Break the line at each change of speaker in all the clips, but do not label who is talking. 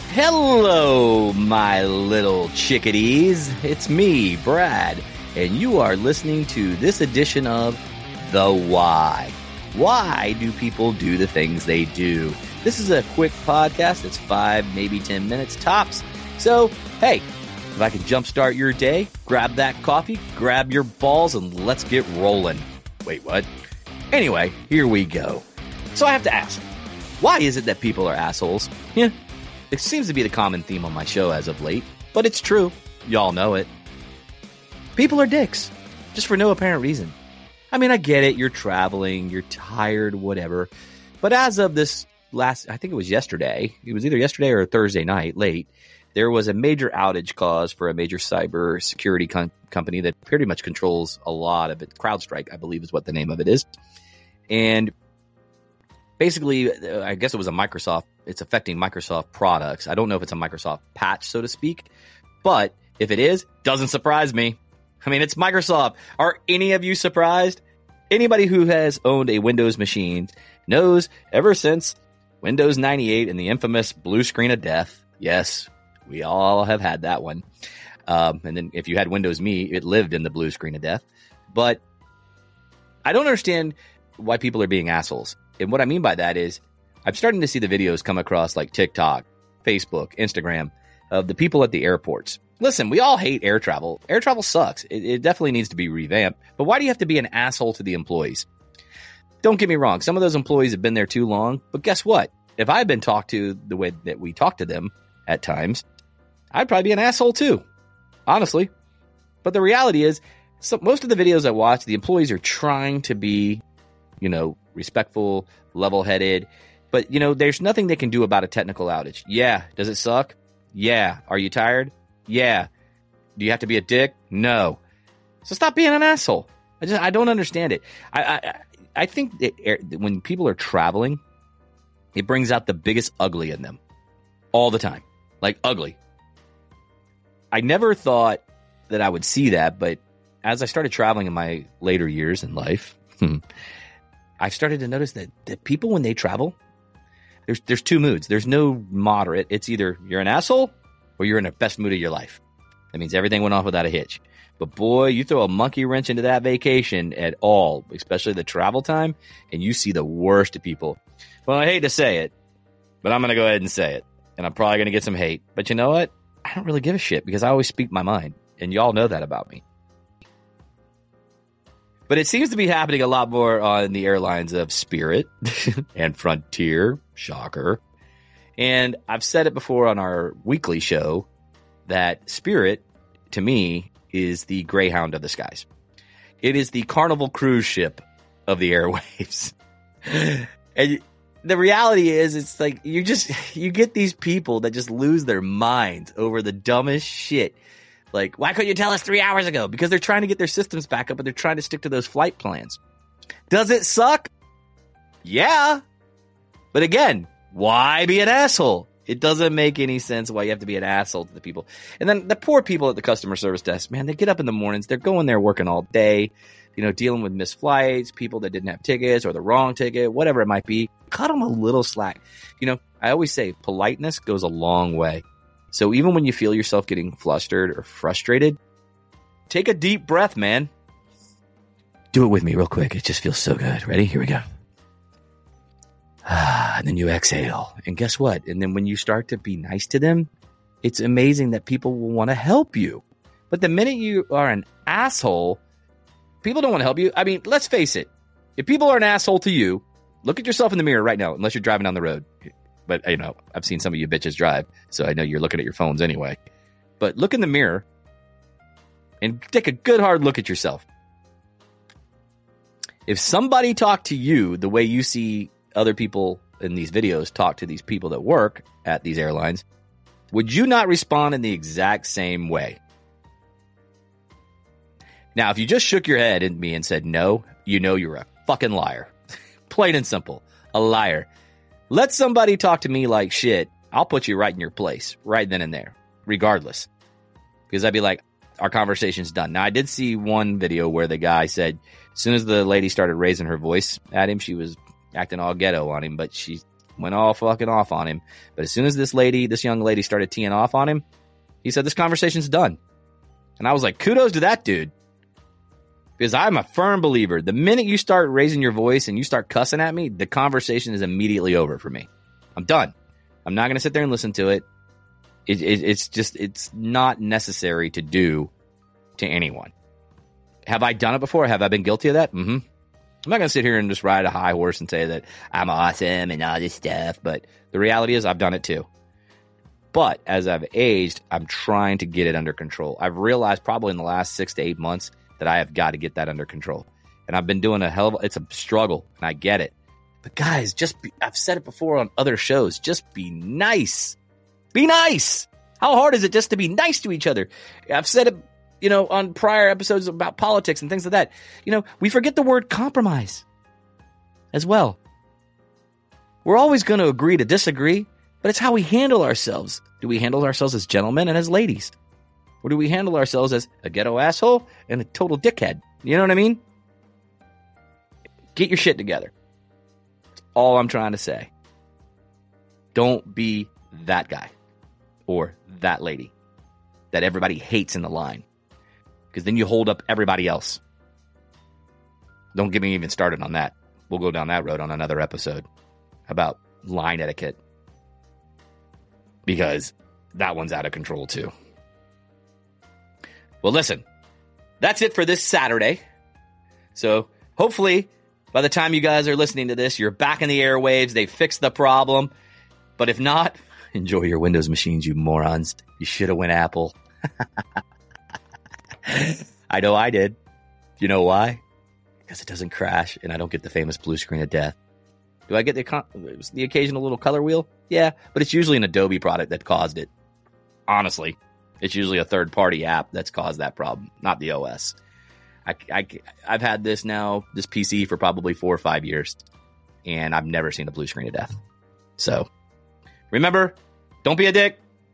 Hello, my little chickadees. It's me, Brad, and you are listening to this edition of The Why. Why do people do the things they do? This is a quick podcast. It's 5, maybe 10 minutes tops. So, hey, if I can jumpstart your day, grab that coffee, grab your balls, and let's get rolling. Wait, what? Anyway, here we go. So I have to ask, why is it that people are assholes? Yeah. It seems to be the common theme on my show as of late, but it's true. Y'all know it. People are dicks, just for no apparent reason. I mean, I get it. You're traveling, you're tired, whatever. But as of this I think it was yesterday. It was either yesterday or Thursday night, late. There was a major outage caused for a major cyber security company that pretty much controls a lot of it. CrowdStrike, I believe, is what the name of it is. And basically, I guess it was a Microsoft. It's affecting Microsoft products. I don't know if it's a Microsoft patch, so to speak. But if it is, doesn't surprise me. I mean, it's Microsoft. Are any of you surprised? Anybody who has owned a Windows machine knows ever since Windows 98 and the infamous blue screen of death. Yes, we all have had that one. And then if you had Windows Me, it lived in the blue screen of death. But I don't understand why people are being assholes. And what I mean by that is I'm starting to see the videos come across like TikTok, Facebook, Instagram of the people at the airports. Listen, we all hate air travel. Air travel sucks. It definitely needs to be revamped. But why do you have to be an asshole to the employees? Don't get me wrong. Some of those employees have been there too long. But guess what? If I had been talked to the way that we talk to them at times, I'd probably be an asshole too, honestly. But the reality is, most of the videos I watch, the employees are trying to be, respectful, level-headed. But, there's nothing they can do about a technical outage. Yeah. Does it suck? Yeah. Are you tired? Yeah. Do you have to be a dick? No. So stop being an asshole. I don't understand it. I think that when people are traveling, it brings out the biggest ugly in them all the time. Like ugly. I never thought that I would see that, but as I started traveling in my later years in life, I've started to notice that people, when they travel, there's two moods. There's no moderate. It's either you're an asshole or you're in the best mood of your life. That means everything went off without a hitch. But boy, you throw a monkey wrench into that vacation at all, especially the travel time, and you see the worst of people. Well, I hate to say it, but I'm going to go ahead and say it. And I'm probably going to get some hate. But you know what? I don't really give a shit because I always speak my mind. And y'all know that about me. But it seems to be happening a lot more on the airlines of Spirit and Frontier. Shocker. And I've said it before on our weekly show that Spirit, to me, is the Greyhound of the skies. It is the Carnival cruise ship of the airwaves. And the reality is, it's like you get these people that just lose their minds over the dumbest shit. Like, why couldn't you tell us 3 hours ago? Because they're trying to get their systems back up, but they're trying to stick to those flight plans. Does it suck? Yeah. But again, why be an asshole? It doesn't make any sense why you have to be an asshole to the people. And then the poor people at the customer service desk, man, they get up in the mornings. They're going there working all day, dealing with missed flights, people that didn't have tickets or the wrong ticket, whatever it might be. Cut them a little slack. I always say politeness goes a long way. So even when you feel yourself getting flustered or frustrated, take a deep breath, man. Do it with me real quick. It just feels so good. Ready? Here we go. And then you exhale. And guess what? And then when you start to be nice to them, it's amazing that people will want to help you. But the minute you are an asshole, people don't want to help you. I mean, let's face it. If people are an asshole to you, look at yourself in the mirror right now, unless you're driving down the road. But, I've seen some of you bitches drive, so I know you're looking at your phones anyway. But look in the mirror and take a good hard look at yourself. If somebody talked to you the way you see other people in these videos talk to these people that work at these airlines, would you not respond in the exact same way? Now, if you just shook your head at me and said no, you're a fucking liar. Plain and simple. A liar. Let somebody talk to me like shit. I'll put you right in your place, right then and there, regardless. Because I'd be like, our conversation's done. Now, I did see one video where the guy said, as soon as the lady started raising her voice at him, she was acting all ghetto on him, but she went all fucking off on him. But as soon as this young lady started teeing off on him, he said, this conversation's done. And I was like, kudos to that dude. Because I'm a firm believer. The minute you start raising your voice and you start cussing at me, the conversation is immediately over for me. I'm done. I'm not going to sit there and listen to it. It's not necessary to do to anyone. Have I done it before? Have I been guilty of that? Mm-hmm. I'm not going to sit here and just ride a high horse and say that I'm awesome and all this stuff. But the reality is I've done it too. But as I've aged, I'm trying to get it under control. I've realized probably in the last 6 to 8 months that I have got to get that under control. And I've been doing it's a struggle, and I get it. But guys, I've said it before on other shows, just be nice. Be nice. How hard is it just to be nice to each other? I've said it, on prior episodes about politics and things like that. We forget the word compromise as well. We're always going to agree to disagree, but it's how we handle ourselves. Do we handle ourselves as gentlemen and as ladies? Or do we handle ourselves as a ghetto asshole and a total dickhead? You know what I mean? Get your shit together. That's all I'm trying to say. Don't be that guy or that lady that everybody hates in the line. Because then you hold up everybody else. Don't get me even started on that. We'll go down that road on another episode about line etiquette. Because that one's out of control too. Well, listen, that's it for this Saturday. So hopefully by the time you guys are listening to this, you're back in the airwaves. They fixed the problem. But if not, enjoy your Windows machines, you morons. You should have went Apple. I know I did. You know why? Because it doesn't crash and I don't get the famous blue screen of death. Do I get the occasional little color wheel? Yeah, but it's usually an Adobe product that caused it. Honestly. It's usually a third-party app that's caused that problem, not the OS. I've had this PC for probably 4 or 5 years, and I've never seen a blue screen of death. So, remember, don't be a dick.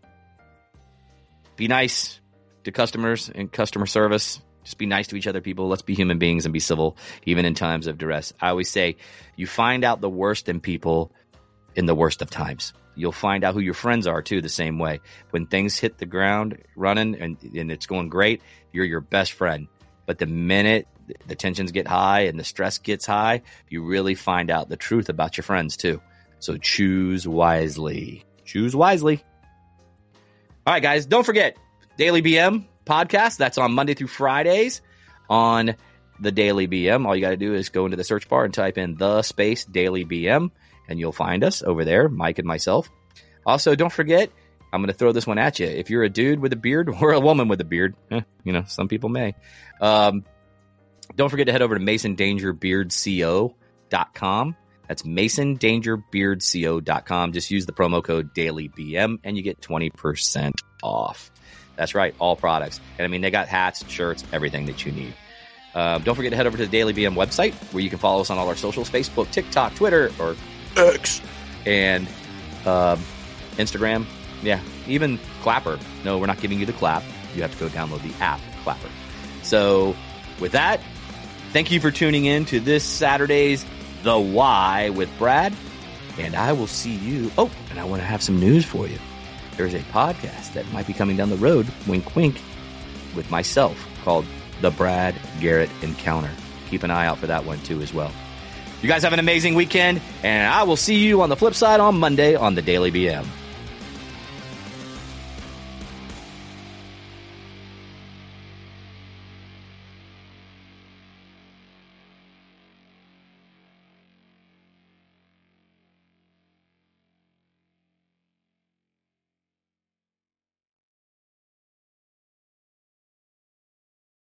Be nice to customers and customer service. Just be nice to each other, people. Let's be human beings and be civil, even in times of duress. I always say, you find out the worst in people in the worst of times. You'll find out who your friends are, too, the same way. When things hit the ground running and it's going great, you're your best friend. But the minute the tensions get high and the stress gets high, you really find out the truth about your friends, too. So choose wisely. Choose wisely. All right, guys, don't forget, Daily BM podcast. That's on Monday through Fridays on the Daily BM. All you got to do is go into the search bar and type in the space Daily BM. And you'll find us over there, Mike and myself. Also, don't forget, I'm going to throw this one at you. If you're a dude with a beard or a woman with a beard, some people may. Don't forget to head over to MasonDangerBeardCO.com. That's MasonDangerBeardCO.com. Just use the promo code DailyBM and you get 20% off. That's right, all products. And they got hats, shirts, everything that you need. Don't forget to head over to the Daily BM website where you can follow us on all our socials, Facebook, TikTok, Twitter, or X, and Instagram. Yeah, even Clapper. No, we're not giving you the clap. You have to go download the app, Clapper. So with that, thank you for tuning in to this Saturday's The Why with Brad. And I will see you. Oh, and I want to have some news for you. There's a podcast that might be coming down the road, wink, wink, with myself called The Brad Garrett Encounter. Keep an eye out for that one, too, as well. You guys have an amazing weekend, and I will see you on the flip side on Monday on the Daily BM.